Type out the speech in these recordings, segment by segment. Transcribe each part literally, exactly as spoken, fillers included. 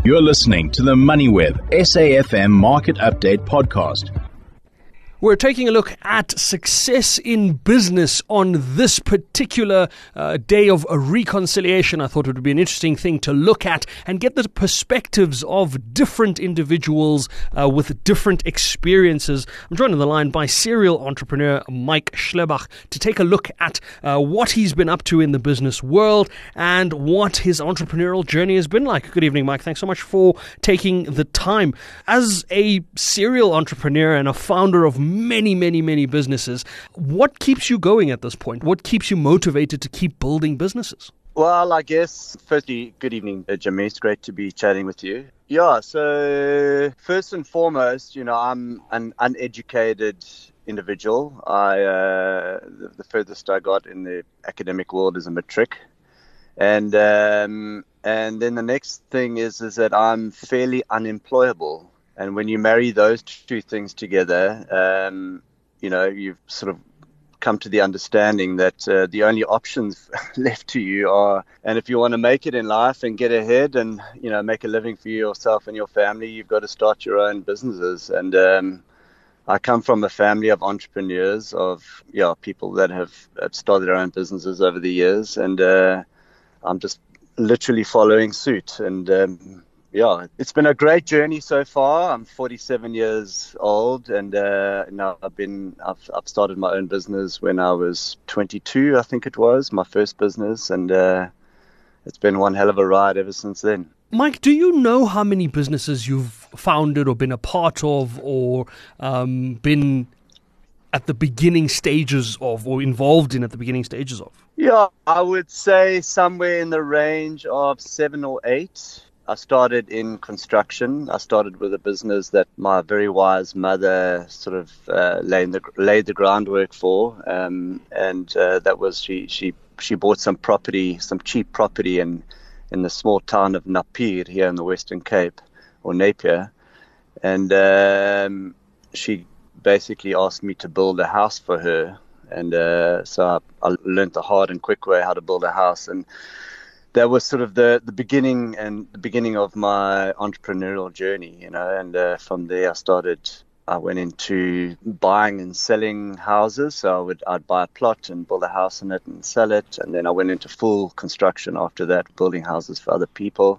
You're listening to the MoneyWeb S A F M Market Update Podcast. We're taking a look at success in business on this particular uh, day of a reconciliation. I thought it would be an interesting thing to look at and get the perspectives of different individuals uh, with different experiences. I'm joined on the line by serial entrepreneur Mike Schlebach to take a look at uh, what he's been up to in the business world and what his entrepreneurial journey has been like. Good evening, Mike. Thanks so much for taking the time. As a serial entrepreneur and a founder of many, many, many businesses, what keeps you going at this point? What keeps you motivated to keep building businesses? Well, I guess, firstly, good evening, Jimmy. It's great to be chatting with you. Yeah, so first and foremost, you know, I'm an uneducated individual. I uh, the, the furthest I got in the academic world is a matric. And um, and then the next thing is, is that I'm fairly unemployable. And when you marry those two things together, um, you know, you've sort of come to the understanding that uh, the only options left to you are, and if you want to make it in life and get ahead and, you know, make a living for yourself and your family, you've got to start your own businesses. And um, I come from a family of entrepreneurs, of, yeah, people that have, have started their own businesses over the years. And uh, I'm just literally following suit. And, um, Yeah, it's been a great journey so far. I'm forty-seven years old, and uh, now I've been I've I've started my own business when I was twenty-two, I think it was, my first business, and uh, it's been one hell of a ride ever since then. Mike, do you know how many businesses you've founded or been a part of or um, been at the beginning stages of or involved in at the beginning stages of? Yeah, I would say somewhere in the range of seven or eight. I started in construction. I started with a business that my very wise mother sort of uh, laid the laid the groundwork for, um, and uh, that was she she she bought some property, some cheap property in in the small town of Napier here in the Western Cape, or Napier, and um, she basically asked me to build a house for her, and uh, so I, I learned the hard and quick way how to build a house. And that was sort of the, the beginning and the beginning of my entrepreneurial journey, you know, and uh, from there I started, I went into buying and selling houses. So I would, I'd buy a plot and build a house in it and sell it. And then I went into full construction after that, building houses for other people.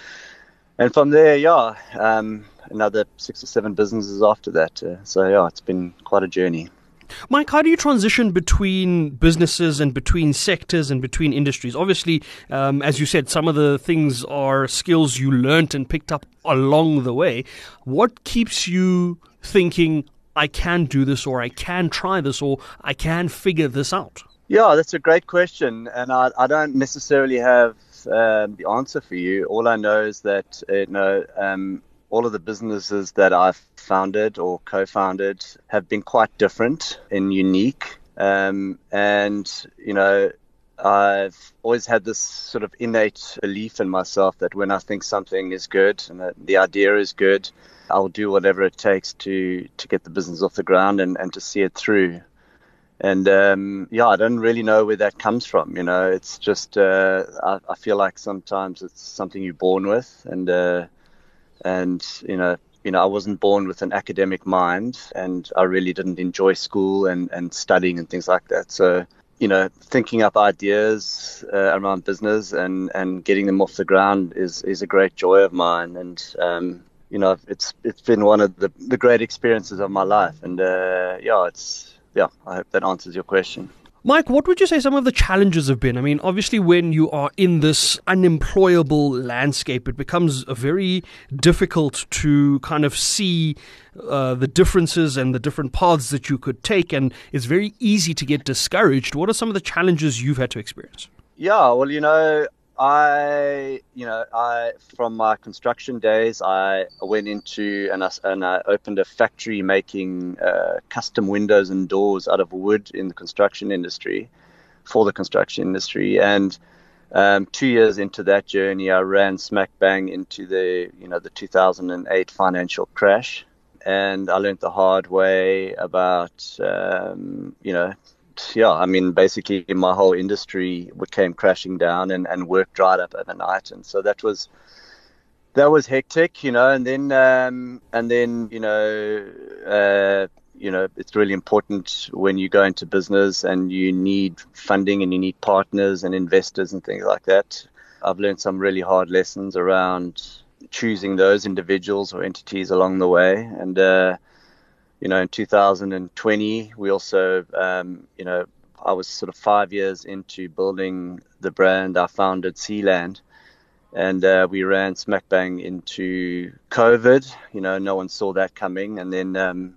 And from there, yeah, um, another six or seven businesses after that. Uh, so yeah, it's been quite a journey. Mike, how do you transition between businesses and between sectors and between industries? Obviously, um, as you said, some of the things are skills you learnt and picked up along the way. What keeps you thinking, I can do this, or I can try this, or I can figure this out? Yeah, that's a great question. And I, I don't necessarily have um, the answer for you. All I know is that, uh, you know, um, all of the businesses that I've founded or co-founded have been quite different and unique. Um, and, you know, I've always had this sort of innate belief in myself that when I think something is good and that the idea is good, I'll do whatever it takes to, to get the business off the ground and, and to see it through. And, um, yeah, I don't really know where that comes from. You know, it's just, uh, I, I feel like sometimes it's something you're born with. And, uh, And, you know, you know, I wasn't born with an academic mind, and I really didn't enjoy school and, and studying and things like that. So, you know, thinking up ideas uh, around business and, and getting them off the ground is, is a great joy of mine. And, um, you know, it's it's been one of the, the great experiences of my life. And, uh, yeah, it's, yeah, I hope that answers your question. Mike, what would you say some of the challenges have been? I mean, obviously, when you are in this unemployable landscape, it becomes very difficult to kind of see uh, the differences and the different paths that you could take, and it's very easy to get discouraged. What are some of the challenges you've had to experience? Yeah, well, you know, I, you know, I, from my construction days, I went into and I, and I opened a factory making uh, custom windows and doors out of wood in the construction industry, for the construction industry. And um, two years into that journey, I ran smack bang into the, you know, the two thousand eight financial crash. And I learned the hard way about, um, you know, yeah, I mean, basically my whole industry came crashing down and, and work dried up overnight. And so that was that was hectic, you know, and then, um, and then, you know, uh, you know, it's really important when you go into business and you need funding and you need partners and investors and things like that. I've learned some really hard lessons around choosing those individuals or entities along the way. And, uh, you know, in two thousand twenty, we also, um, you know, I was sort of five years into building the brand. I founded Sealand, and uh, we ran smack bang into COVID. You know, no one saw that coming. And then um,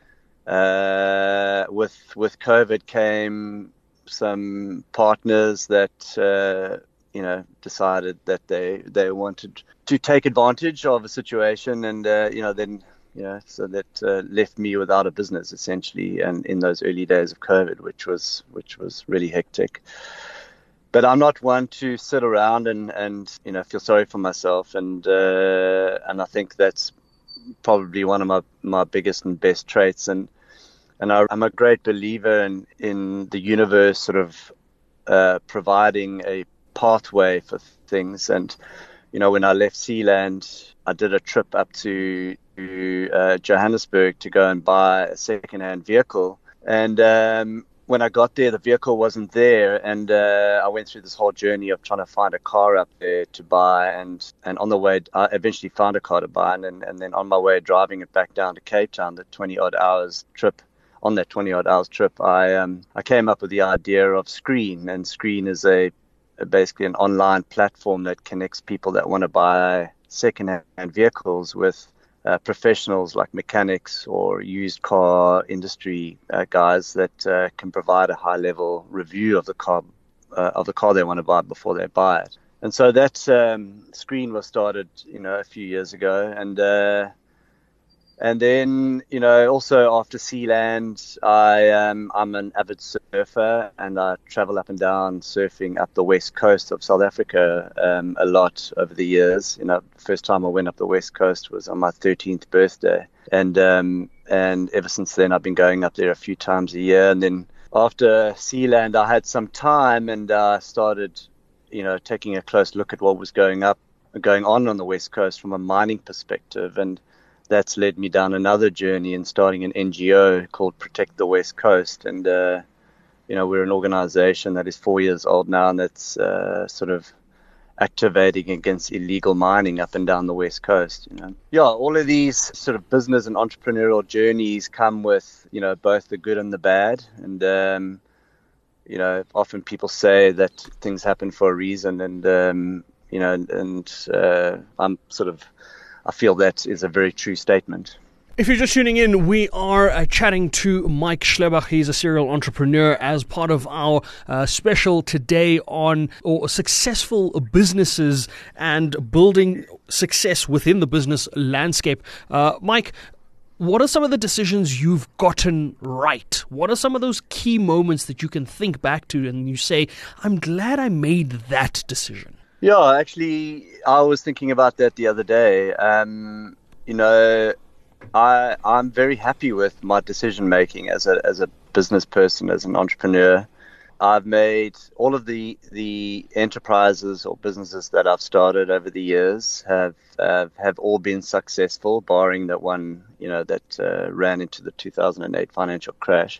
uh, with with COVID came some partners that, uh, you know, decided that they, they wanted to take advantage of a situation, and, uh, you know, then... Yeah, so that uh, left me without a business essentially, and in those early days of COVID, which was which was really hectic. But I'm not one to sit around and, and you know feel sorry for myself, and uh, and I think that's probably one of my, my biggest and best traits. And and I, I'm a great believer in in the universe sort of uh, providing a pathway for things. And you know, when I left Sealand, I did a trip up to to uh, Johannesburg to go and buy a second-hand vehicle. And um, when I got there, the vehicle wasn't there. And uh, I went through this whole journey of trying to find a car up there to buy. And, and on the way, I eventually found a car to buy. And, and, and then on my way, driving it back down to Cape Town, the twenty-odd hours trip, on that twenty-odd hours trip, I um, I came up with the idea of Screen. And Screen is a, a basically an online platform that connects people that want to buy second-hand vehicles with Uh, professionals like mechanics or used car industry uh, guys that uh, can provide a high level review of the car uh, of the car they want to buy before they buy it. And so that um, Screen was started, you know, a few years ago, and uh, and then you know also after Sealand, I um, I'm an avid surfer, and I travel up and down surfing up the west coast of South Africa um, a lot over the years. You know, first time I went up the west coast was on my thirteenth birthday, and um, and ever since then I've been going up there a few times a year. And then after Sealand, I had some time, and I uh, started, you know, taking a close look at what was going up, going on on the west coast from a mining perspective, and that's led me down another journey in starting an N G O called Protect the West Coast. And, uh, you know, we're an organization that is four years old now, and that's uh, sort of activating against illegal mining up and down the West Coast. You know, yeah, all of these sort of business and entrepreneurial journeys come with, you know, both the good and the bad. And, um, you know, often people say that things happen for a reason, and, um, you know, and, and uh, I'm sort of, I feel that is a very true statement. If you're just tuning in, we are uh, chatting to Mike Schlebach. He's a serial entrepreneur as part of our uh, special today on or successful businesses and building success within the business landscape. Uh, Mike, what are some of the decisions you've gotten right? What are some of those key moments that you can think back to and you say, I'm glad I made that decision? Yeah, actually, I was thinking about that the other day. Um, you know, I I'm very happy with my decision making as a as a business person, as an entrepreneur. I've made all of the the enterprises or businesses that I've started over the years have uh, have all been successful, barring that one, you know, that uh, ran into the two thousand eight financial crash.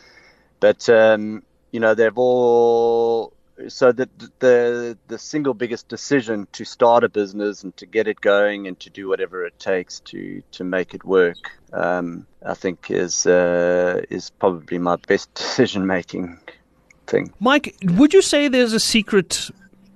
But um, you know, they've all. So the, the the single biggest decision to start a business and to get it going and to do whatever it takes to, to make it work, um, I think is uh, is probably my best decision making thing. Mike, would you say there's a secret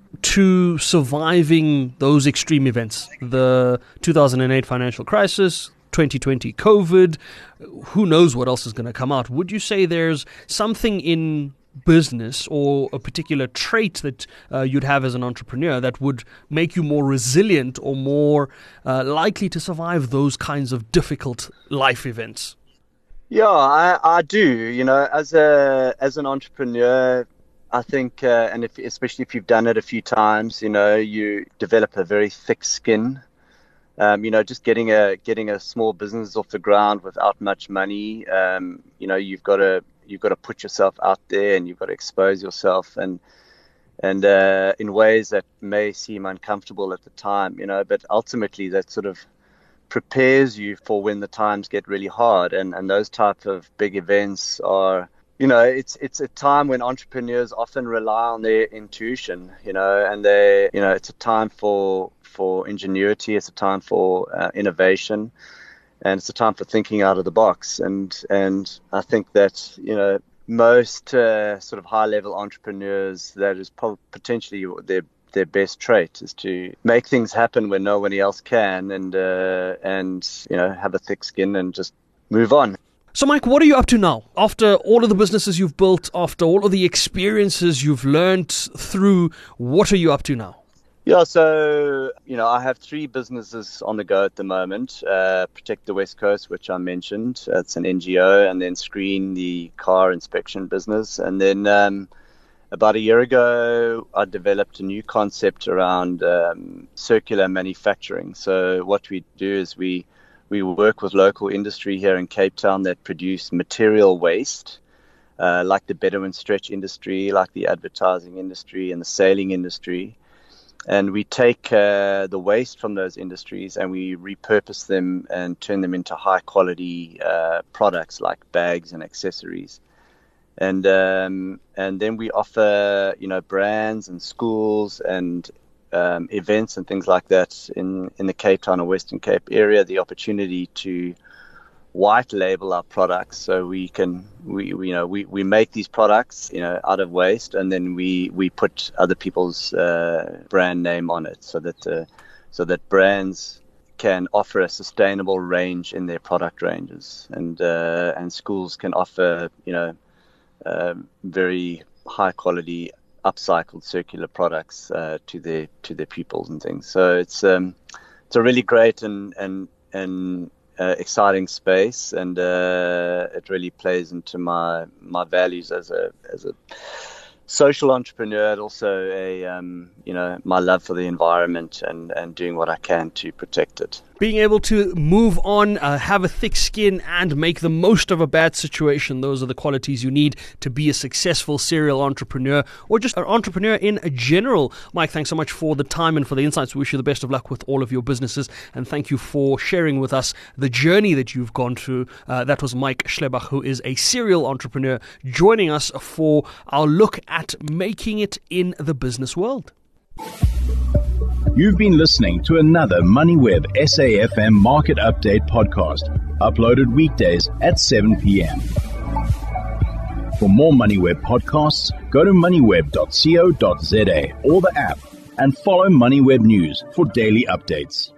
to surviving those extreme events? The two thousand eight financial crisis, twenty twenty COVID, who knows what else is going to come out? Would you say there's something in business or a particular trait that uh, you'd have as an entrepreneur that would make you more resilient or more uh, likely to survive those kinds of difficult life events? Yeah, I, I do. You know, as a as an entrepreneur, I think, uh, and if, especially if you've done it a few times, you know, you develop a very thick skin. Um, you know, just getting a getting a small business off the ground without much money. Um, you know, you've got to You've got to put yourself out there, and you've got to expose yourself. And and uh, in ways that may seem uncomfortable at the time, you know, but ultimately that sort of prepares you for when the times get really hard. And, and those type of big events are, you know, it's it's a time when entrepreneurs often rely on their intuition, you know, and they, you know, it's a time for for ingenuity, it's a time for uh, innovation, and it's a time for thinking out of the box. And and I think that, you know, most uh, sort of high-level entrepreneurs, that is po- potentially their their best trait, is to make things happen when no one else can, and uh, and you know, have a thick skin and just move on. So, Mike, what are you up to now? After all of the businesses you've built, after all of the experiences you've learned through, what are you up to now? Yeah, so, you know, I have three businesses on the go at the moment. Uh, Protect the West Coast, which I mentioned. It's an N G O, and then Screen, the car inspection business. And then um, about a year ago, I developed a new concept around um, circular manufacturing. So what we do is we, we work with local industry here in Cape Town that produce material waste, uh, like the Bedouin stretch industry, like the advertising industry and the sailing industry. And we take uh, the waste from those industries and we repurpose them and turn them into high quality uh, products like bags and accessories. And um, and then we offer, you know, brands and schools and um, events and things like that in, in the Cape Town or Western Cape area the opportunity to white label our products, so we can we, we you know we, we make these products, you know, out of waste, and then we, we put other people's uh, brand name on it, so that uh, so that brands can offer a sustainable range in their product ranges, and uh, and schools can offer, you know, uh, very high quality upcycled circular products uh, to their to their pupils and things. So it's um it's a really great and and and Uh, exciting space, and uh, it really plays into my my values as a as a social entrepreneur, and also a um, you know, my love for the environment and, and doing what I can to protect it. Being able to move on, uh, have a thick skin, and make the most of a bad situation. Those are the qualities you need to be a successful serial entrepreneur, or just an entrepreneur in general. Mike, thanks so much for the time and for the insights. We wish you the best of luck with all of your businesses, and thank you for sharing with us the journey that you've gone through. Uh, that was Mike Schlebach, who is a serial entrepreneur, joining us for our look at making it in the business world. You've been listening to another MoneyWeb S A F M Market Update podcast, uploaded weekdays at seven p.m. For more MoneyWeb podcasts, go to moneyweb dot co dot za or the app, and follow MoneyWeb News for daily updates.